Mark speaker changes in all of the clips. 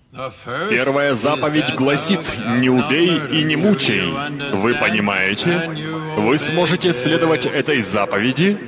Speaker 1: Первая заповедь гласит: «Не убей и не мучай». Вы понимаете? Вы сможете следовать этой заповеди?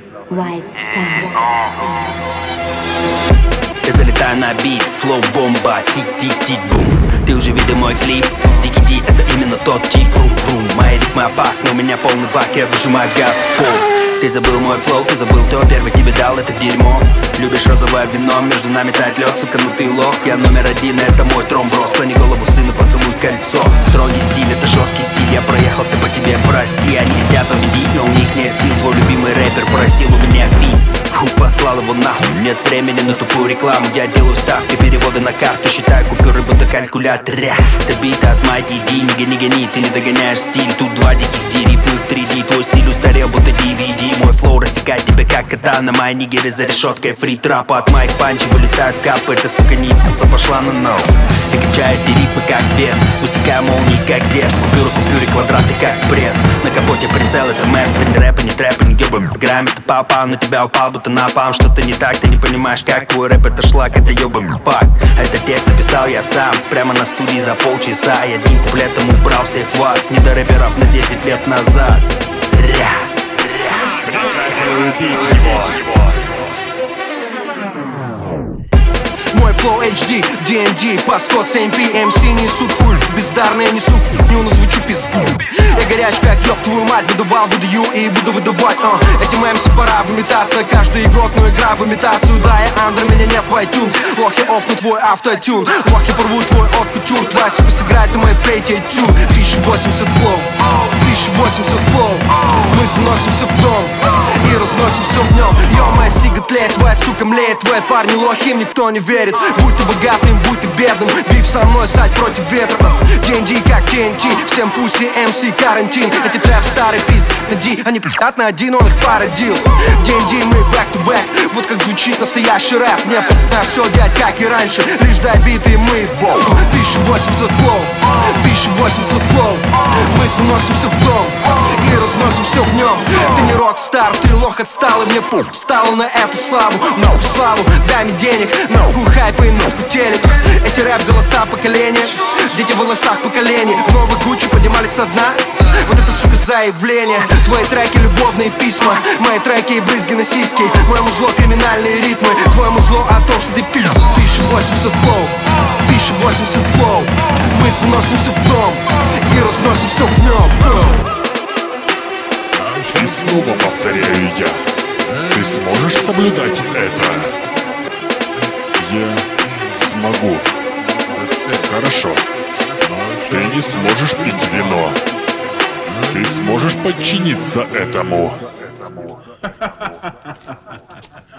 Speaker 2: Я залетаю на бит, флоу-бомба, тик-тик-тик-бум. Ты уже видел мой клип? Дикий-ди, это именно тот тип. Врум-врум, мои ритмы опасны, у меня полный бак, я выжимаю газ. Пол. Ты забыл мой флоу, ты забыл, кто первый тебе дал это дерьмо. Любишь розовое вино, между нами тает лед, сука, ну ты лох. Я номер один, это мой тромбро. Склони голову сына, поцелуй кольцо. Строгий стиль, это жесткий стиль. Я проехался по тебе, прости. Они хотят победить, но у них нет сил. Твой любимый рэпер просил у меня фи. Послал его нахуй, нет времени на тупую рекламу. Я делаю ставки, переводы на карту, считаю купюры, будто калькулятор. Это биты от Майти Ди, не гони, ты не догоняешь стиль. Тут два диких ди, рифмы в 3D. Твой стиль устарел, будто DVD. Мой флоу рассекает тебя как катана. Мои нигеры за решеткой, фри трапа. От моих панчей вылетают капы, эта сука не ебаться, пошла на ноу. Я качаю эти рифмы как вес, высекаю молнии как Зевс. Купюры, купюры, квадраты как пресс. На капоте прицел, это Мерс. Ты не рэпа, не трэпа, не ебаем. Грамм, это папа, на тебя упал, будто напалм. Что-то не так, ты не понимаешь, как твой рэп это шлак, это ебаный факт. Этот текст написал я сам, прямо на студии за полчаса. Я одним куплетом убрал всех вас, не до рэперов на 10 лет назад.
Speaker 1: Приказываю бить его.
Speaker 3: Мой флоу HD, D&D, паскод 7P, MC несут хуй, бездарные несут хуйню, но звучу пизду. Я горяч, как ёб твою мать, выдавал, выдаю и буду выдавать. Этим MC пора в имитация, каждый игрок, но игра в имитацию. Да, я андер, меня нет в iTunes, лохи офну твой автотюн, лохи порвут твой откутюр. Твоя сука сыграет на моей флейте тюн. 1080 флоу, 1080 флоу. Мы заносимся в дом и разносимся в нем. Йо, моя сига тлеет, твоя сука млеет, твои парни лохи, им никто не верит. Будь ты богатым, будь ты бедным, биф со мной, сать против ветра. D&D как TNT, всем пуси, MC карантин. Эти трэп старый пиз, D, они пи***ят на один, он их породил. D&D мы back to back, вот как звучит настоящий рэп. Не на все, дядь, как и раньше, лишь дай биты, мы бол. 1080 флоу, 1080 флоу. Мы заносимся в дом и разносим все в нем. Ты не рок-стар, ты лох отстал, и мне пух стало на эту славу. No, славу, дай мне денег, нахуй хайпа и нахуй телек. Эти рэп-голоса поколения, дети в волосах поколений. В новый Гуччи поднимались со дна, вот это, сука, заявление. Твои треки любовные письма, мои треки и брызги на сиськи. Моему зло криминальные ритмы, твоему зло о том, что ты пил. 1080 флоу, 1080 флоу. Мы заносимся в дом и разносим все в нем.
Speaker 1: И снова повторяю я. Ты сможешь соблюдать это? Я смогу. Хорошо. Ты не сможешь пить вино. Ты сможешь подчиниться этому.